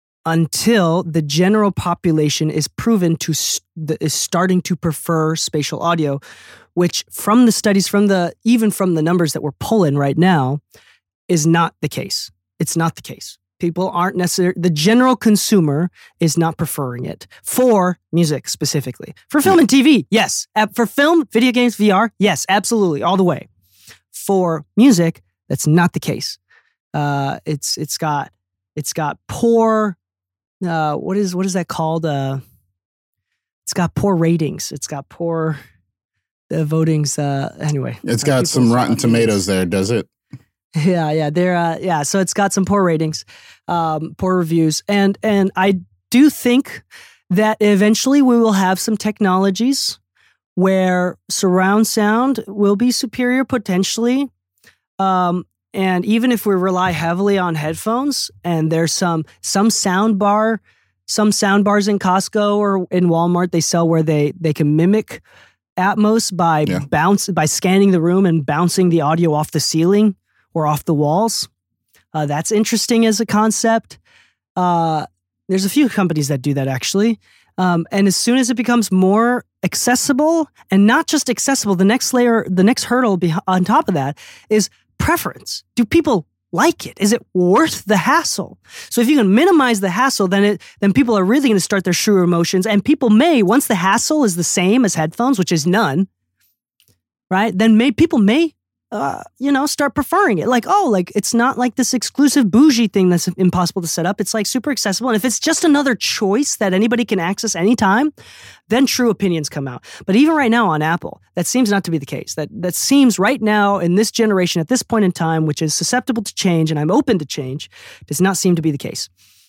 until the general population is proven to st- is starting to prefer spatial audio, which from the studies, from the even from the numbers that we're pulling right now, is not the case. It's not the case. People aren't necessarily, the general consumer is not preferring it for music specifically. For film and T V, yes. For film, video games, V R, yes, absolutely, all the way. For music, that's not the case. Uh, it's it's got it's got poor. Uh, what is what is that called? Uh, it's got poor ratings. It's got poor the votings. Uh, anyway, It's uh, got some people's, Rotten uh, Tomatoes there, does it? Yeah, yeah, they're uh, yeah. So it's got some poor ratings, um, poor reviews, and and I do think that eventually we will have some technologies where surround sound will be superior potentially, um, and even if we rely heavily on headphones, and there's some some sound bar, some sound bars in Costco or in Walmart they sell where they they can mimic Atmos by Yeah. bounce by scanning the room and bouncing the audio off the ceiling or off the walls. Uh, that's interesting as a concept. Uh, there's a few companies that do that actually. Um, and as soon as it becomes more accessible, and not just accessible, the next layer, the next hurdle be- on top of that is preference. Do people like it? Is it worth the hassle? So if you can minimize the hassle, then it then people are really going to start their true emotions. And people may, once the hassle is the same as headphones, which is none, right? Then may people may uh, you know, start preferring it. Like, oh, like it's not like this exclusive bougie thing that's impossible to set up. It's like super accessible. And if it's just another choice that anybody can access anytime, then true opinions come out. But even right now on Apple, that seems not to be the case. That that seems right now in this generation, at this point in time, which is susceptible to change, and I'm open to change, does not seem to be the case.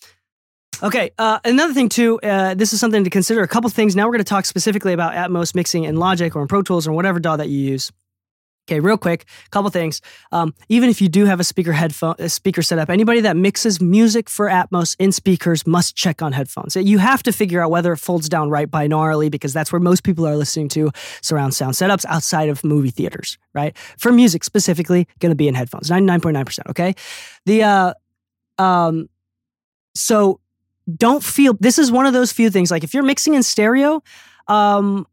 Okay, uh, another thing too, uh, this is something to consider. A couple things. Now we're going to talk specifically about Atmos mixing in Logic or in Pro Tools or whatever D A W that you use. Okay, real quick, a couple things. Um, even if you do have a speaker headphone, a speaker setup, anybody that mixes music for Atmos in speakers must check on headphones. You have to figure out whether it folds down right binaurally, because that's where most people are listening to surround sound setups outside of movie theaters, right? For music specifically, going to be in headphones, ninety-nine point nine percent, okay? The, uh, um, so don't feel, this is one of those few things, like if you're mixing in stereo, um,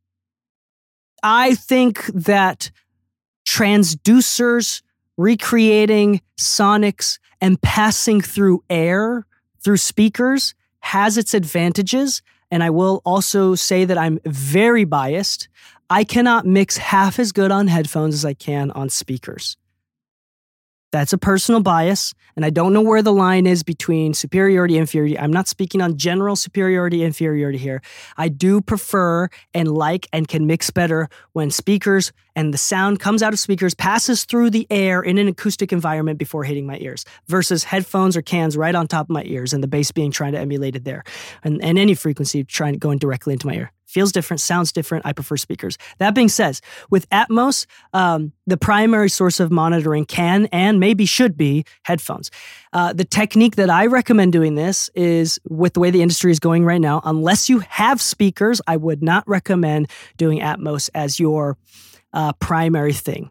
I think that transducers, recreating sonics, and passing through air, through speakers, has its advantages. And I will also say that I'm very biased. I cannot mix half as good on headphones as I can on speakers. That's a personal bias, and I don't know where the line is between superiority and inferiority. I'm not speaking on general superiority, inferiority here. I do prefer and like and can mix better when speakers and the sound comes out of speakers, passes through the air in an acoustic environment before hitting my ears, versus headphones or cans right on top of my ears and the bass being trying to emulate it there, and, and any frequency trying going directly into my ear. Feels different, sounds different. I prefer speakers. That being said, with Atmos, um, the primary source of monitoring can and maybe should be headphones. Uh, the technique that I recommend doing this is, with the way the industry is going right now, unless you have speakers, I would not recommend doing Atmos as your uh, primary thing.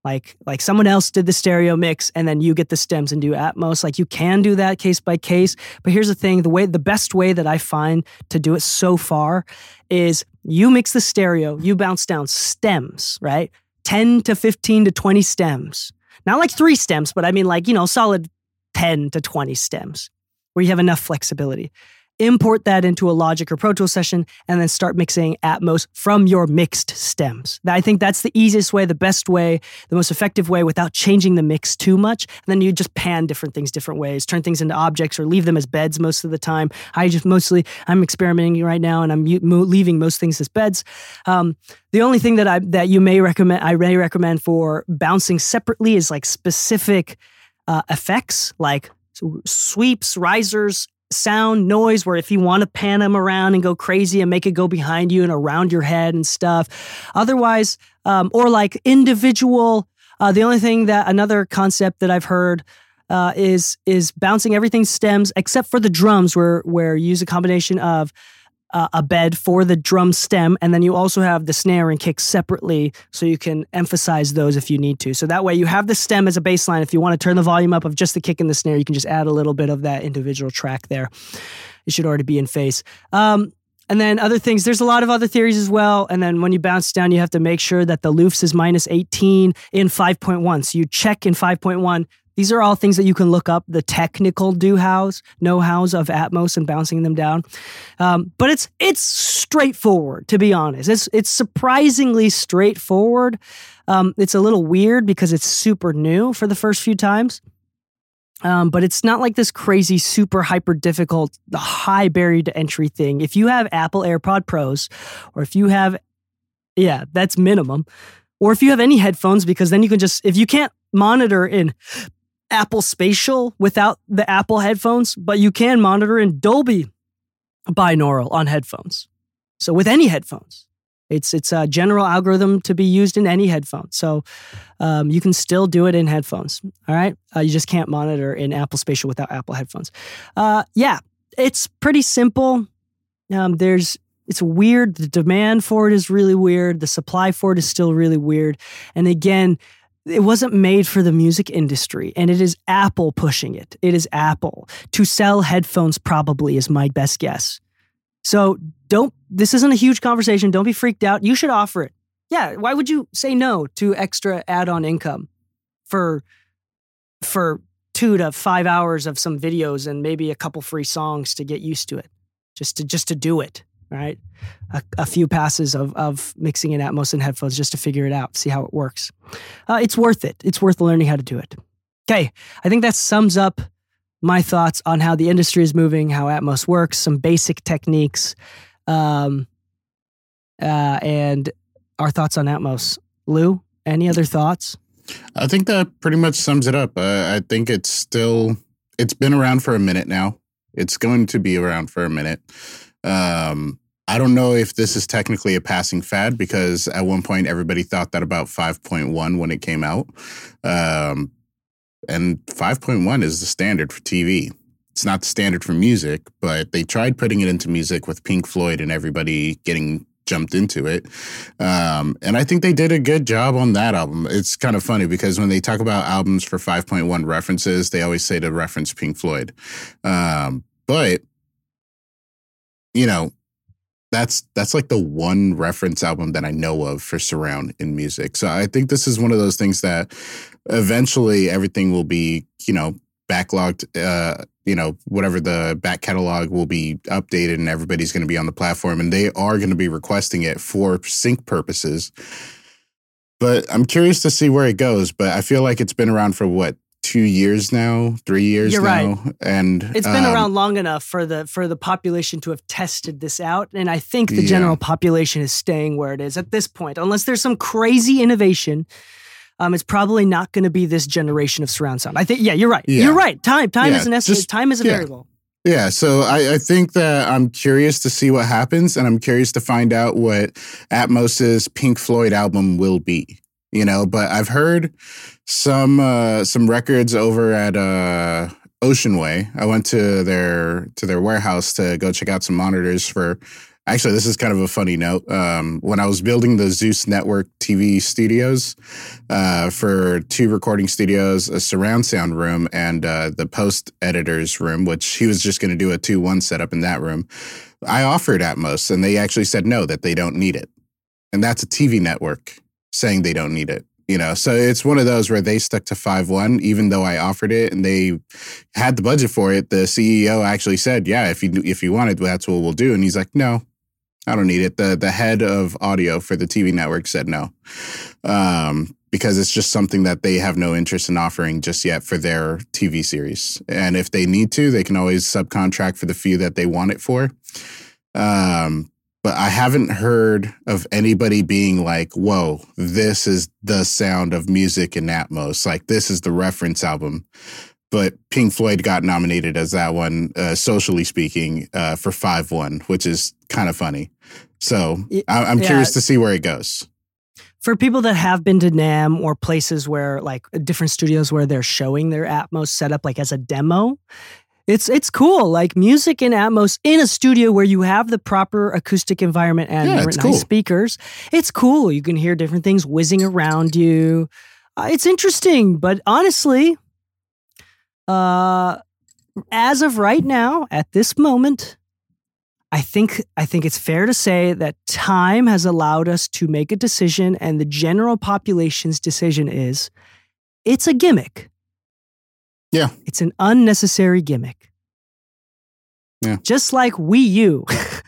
Like, like someone else did the stereo mix and then you get the stems and do Atmos. Like you can do that case by case. But here's the thing, the way, the best way that I find to do it so far is you mix the stereo, you bounce down stems, right? ten to fifteen to twenty stems. Not like three stems, but I mean like, you know, solid ten to twenty stems where you have enough flexibility. Import that into a Logic or Pro Tools session and then start mixing Atmos from your mixed stems. I think that's the easiest way, the best way, the most effective way without changing the mix too much. And then you just pan different things different ways, turn things into objects or leave them as beds most of the time. I just mostly, I'm experimenting right now and I'm leaving most things as beds. Um, the only thing that I that you may recommend, I may recommend for bouncing separately is like specific uh, effects like sweeps, risers, sound, noise, where if you want to pan them around and go crazy and make it go behind you and around your head and stuff. Otherwise, um, or like individual, uh, the only thing that, another concept that I've heard uh, is is bouncing everything stems except for the drums where, where you use a combination of uh, a bed for the drum stem and then you also have the snare and kick separately so you can emphasize those if you need to. So that way you have the stem as a bass line. If you want to turn the volume up of just the kick and the snare, you can just add a little bit of that individual track there. It should already be in phase. Um, and then other things, there's a lot of other theories as well. And then when you bounce down, you have to make sure that the loofs is minus eighteen in five point one. So you check in five point one. These are all things that you can look up, the technical do-hows, know-hows of Atmos and bouncing them down. Um, but it's it's straightforward, to be honest. It's it's surprisingly straightforward. Um, it's a little weird because it's super new for the first few times. Um, but it's not like this crazy, super hyper difficult, the high barrier to entry thing. If you have Apple AirPod Pros, or if you have, yeah, that's minimum. Or if you have any headphones, because then you can just, if you can't monitor in Apple Spatial without the Apple headphones, but you can monitor in Dolby binaural on headphones. So with any headphones, it's it's a general algorithm to be used in any headphone. So um, you can still do it in headphones. All right, uh, you just can't monitor in Apple Spatial without Apple headphones. Uh, yeah, it's pretty simple. Um, there's it's weird. The demand for it is really weird. The supply for it is still really weird. And again, it wasn't made for the music industry, and it is Apple pushing it. It is Apple to sell headphones, probably, is my best guess. So don't, this isn't a huge conversation. Don't be freaked out. You should offer it. Yeah, why would you say no to extra add-on income for, for two to five hours of some videos and maybe a couple free songs to get used to it, just to just to do it? Right, a, a few passes of of mixing in Atmos and headphones just to figure it out, see how it works. Uh, it's worth it. It's worth learning how to do it. Okay, I think that sums up my thoughts on how the industry is moving, how Atmos works, some basic techniques, um, uh, and our thoughts on Atmos. Lou, any other thoughts? I think that pretty much sums it up. Uh, I think it's still, it's been around for a minute now. It's going to be around for a minute. Um, I don't know if this is technically a passing fad because at one point everybody thought that about five point one when it came out. Um, and five point one is the standard for T V. It's not the standard for music, but they tried putting it into music with Pink Floyd and everybody getting jumped into it. Um, and I think they did a good job on that album. It's kind of funny because when they talk about albums for five point one references, they always say to reference Pink Floyd. Um, but you know, that's that's like the one reference album that I know of for surround in music. So I think this is one of those things that eventually everything will be, you know, backlogged, uh, you know, whatever the back catalog will be updated and everybody's going to be on the platform and they are going to be requesting it for sync purposes. But I'm curious to see where it goes. But I feel like it's been around for what? Two years now, three years You're now, right. and it's been um, around long enough for the for the population to have tested this out. And I think the yeah. general population is staying where it is at this point, unless there's some crazy innovation. Um, it's probably not going to be this generation of surround sound. I think, yeah, you're right. Yeah. You're right. Time, time Yeah, is an essence. just- Time is a yeah. variable. Yeah, so I, I think that I'm curious to see what happens, and I'm curious to find out what Atmos's Pink Floyd album will be. You know, but I've heard some uh, some records over at uh, Ocean Way. I went to their to their warehouse to go check out some monitors for Actually, this is kind of a funny note. Um, when I was building the Zeus Network T V studios uh, for two recording studios, a surround sound room, and uh, the post editor's room, which he was just going to do a two one setup in that room, I offered Atmos, and they actually said no, that they don't need it. And that's a T V network saying they don't need it. You know, so it's one of those where they stuck to five one, even though I offered it and they had the budget for it. The C E O actually said, yeah, if you if you want it, that's what we'll do. And he's like, no, I don't need it. The the head of audio for the T V network said no, um, because it's just something that they have no interest in offering just yet for their T V series. And if they need to, they can always subcontract for the few that they want it for. Um But I haven't heard of anybody being like, whoa, this is the sound of music in Atmos. Like, this is the reference album. But Pink Floyd got nominated as that one, uh, socially speaking, uh, for five one, which is kind of funny. So I- I'm yeah. curious to see where it goes. For people that have been to NAMM or places where, like, different studios where they're showing their Atmos setup, like, as a demo, It's it's cool, like music in Atmos in a studio where you have the proper acoustic environment and Yeah, nice it's cool. speakers. It's cool. You can hear different things whizzing around you. Uh, it's interesting, but honestly, uh, as of right now, at this moment, I think I think it's fair to say that time has allowed us to make a decision, and the general population's decision is it's a gimmick. Yeah. It's an unnecessary gimmick. Yeah. Just like Wii U.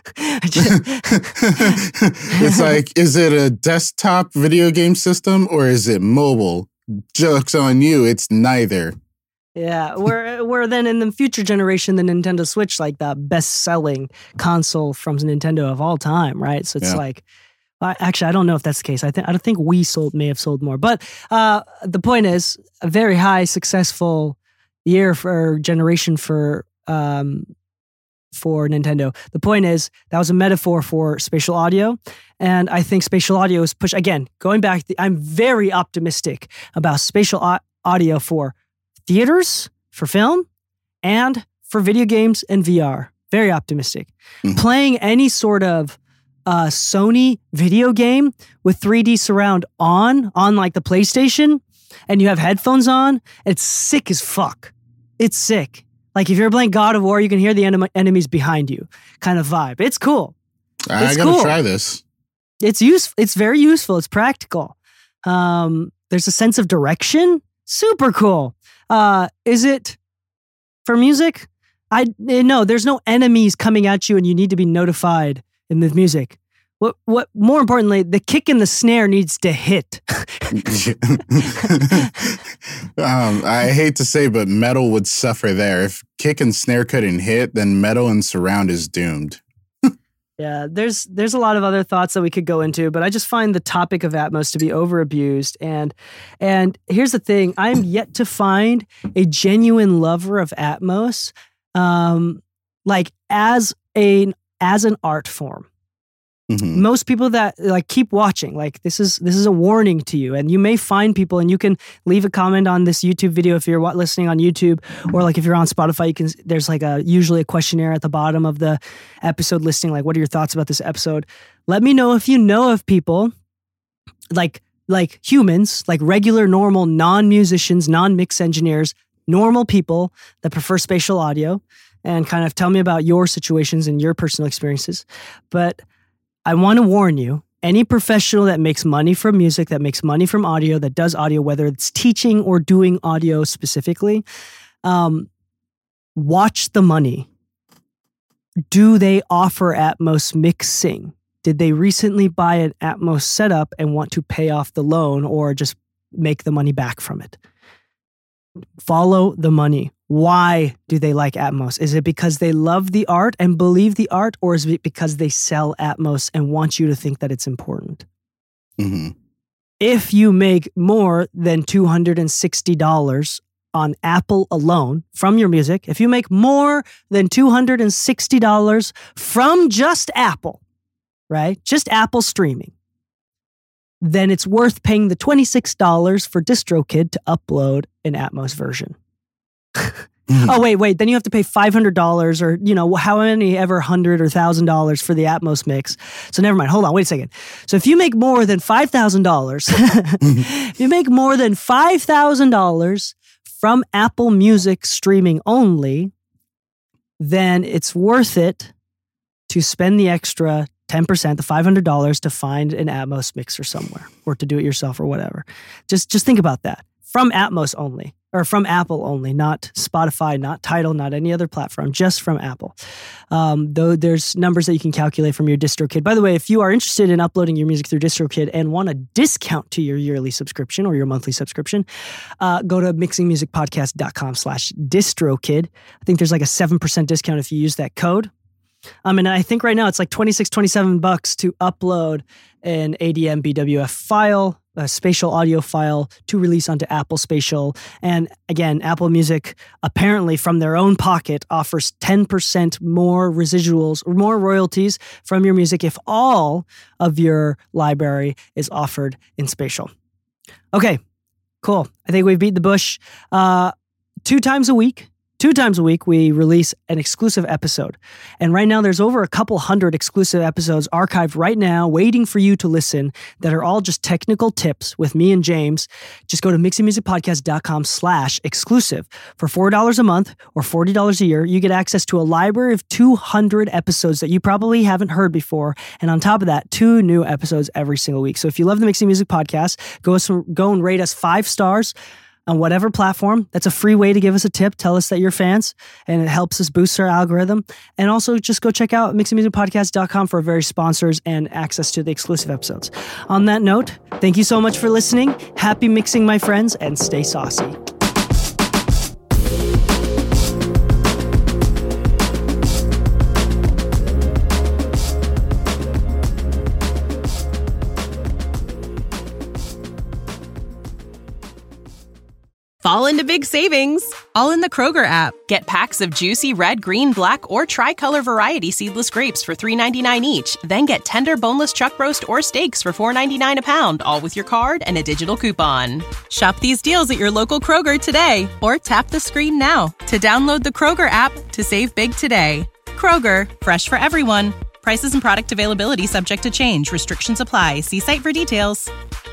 It's like, is it a desktop video game system or is it mobile? Joke's on you. It's neither. Yeah, where where then in the future generation, the Nintendo Switch, like the best-selling console from Nintendo of all time, right? So it's Yeah. like, I, actually, I don't know if that's the case. I think I don't think Wii sold may have sold more, but uh, the point is, a very high successful year for generation for um, for Nintendo. The point is, that was a metaphor for spatial audio, and I think spatial audio is push again. Going back, I'm very optimistic about spatial au- audio for theaters, for film, and for video games and V R. Very optimistic. Mhm. Playing any sort of uh, Sony video game with three D surround on, on like the PlayStation, and you have headphones on, it's sick as fuck. It's sick. Like if you're playing God of War, you can hear the enem- enemies behind you kind of vibe. It's cool. I It's gotta cool. try this. It's useful. It's very useful. It's practical. Um, there's a sense of direction. Super cool. Uh, is it for music? I no. There's no enemies coming at you, and you need to be notified in the music. What? What? More importantly, the kick and the snare needs to hit. um, I hate to say, but metal would suffer there. If kick and snare couldn't hit, then metal and surround is doomed. Yeah, there's there's a lot of other thoughts that we could go into, but I just find the topic of Atmos to be overabused. And and here's the thing: I'm yet to find a genuine lover of Atmos, um, like as a as an art form. Mhm. Most people that like keep watching, like this is this is a warning to you, and you may find people, and you can leave a comment on this YouTube video if you're wa- listening on YouTube, or like if you're on Spotify, you can. There's like a usually a questionnaire at the bottom of the episode listing, like what are your thoughts about this episode? Let me know if you know of people like like humans, like regular, normal, non-musicians, non-mix engineers, normal people that prefer spatial audio, and kind of tell me about your situations and your personal experiences. But I want to warn you, any professional that makes money from music, that makes money from audio, that does audio, whether it's teaching or doing audio specifically, um, watch the money. Do they offer Atmos mixing? Did they recently buy an Atmos setup and want to pay off the loan or just make the money back from it? Follow the money. Why do they like Atmos? Is it because they love the art and believe the art, or is it because they sell Atmos and want you to think that it's important? Mhm. If you make more than two hundred sixty dollars on Apple alone from your music, if you make more than two hundred sixty dollars from just Apple, right? Just Apple streaming, then it's worth paying the twenty-six dollars for DistroKid to upload an Atmos version. Mm-hmm. Oh, wait, wait. Then you have to pay five hundred dollars or, you know, how many ever hundred or one thousand dollars for the Atmos mix. So never mind. Hold on. Wait a second. So if you make more than five thousand dollars, mm-hmm. if you make more than five thousand dollars from Apple Music streaming only, then it's worth it to spend the extra ten percent, the five hundred dollars to find an Atmos mixer somewhere or to do it yourself or whatever. Just, just think about that. From Atmos only. Or from Apple only, not Spotify, not Tidal, not any other platform, just from Apple. Um, though there's numbers that you can calculate from your DistroKid. By the way, if you are interested in uploading your music through DistroKid and want a discount to your yearly subscription or your monthly subscription, uh, go to mixingmusicpodcast.com slash DistroKid. I think there's like a seven percent discount if you use that code. Um, and I think right now it's like twenty-six, twenty-seven bucks to upload an A D M B W F file, a spatial audio file to release onto Apple Spatial. And again, Apple Music apparently from their own pocket offers ten percent more residuals or more royalties from your music if all of your library is offered in Spatial. Okay, cool. I think we've beat the bush. Uh, two times a week. Two times a week, we release an exclusive episode. And right now, there's over a couple hundred exclusive episodes archived right now, waiting for you to listen, that are all just technical tips with me and James. Just go to mixingmusicpodcast.com slash exclusive. For four dollars a month or forty dollars a year, you get access to a library of two hundred episodes that you probably haven't heard before. And on top of that, two new episodes every single week. So if you love the Mixing Music Podcast, go, go and rate us five stars on whatever platform. That's a free way to give us a tip. Tell us that you're fans, and it helps us boost our algorithm. And also just go check out mixing music podcast dot com for various sponsors and access to the exclusive episodes. On that note, thank you so much for listening. Happy mixing, my friends, and stay saucy. Fall into big savings, all in the Kroger app. Get packs of juicy red, green, black, or tricolor variety seedless grapes for three ninety-nine each. Then get tender boneless chuck roast or steaks for four ninety-nine a pound, all with your card and a digital coupon. Shop these deals at your local Kroger today, or tap the screen now to download the Kroger app to save big today. Kroger, fresh for everyone. Prices and product availability subject to change. Restrictions apply. See site for details.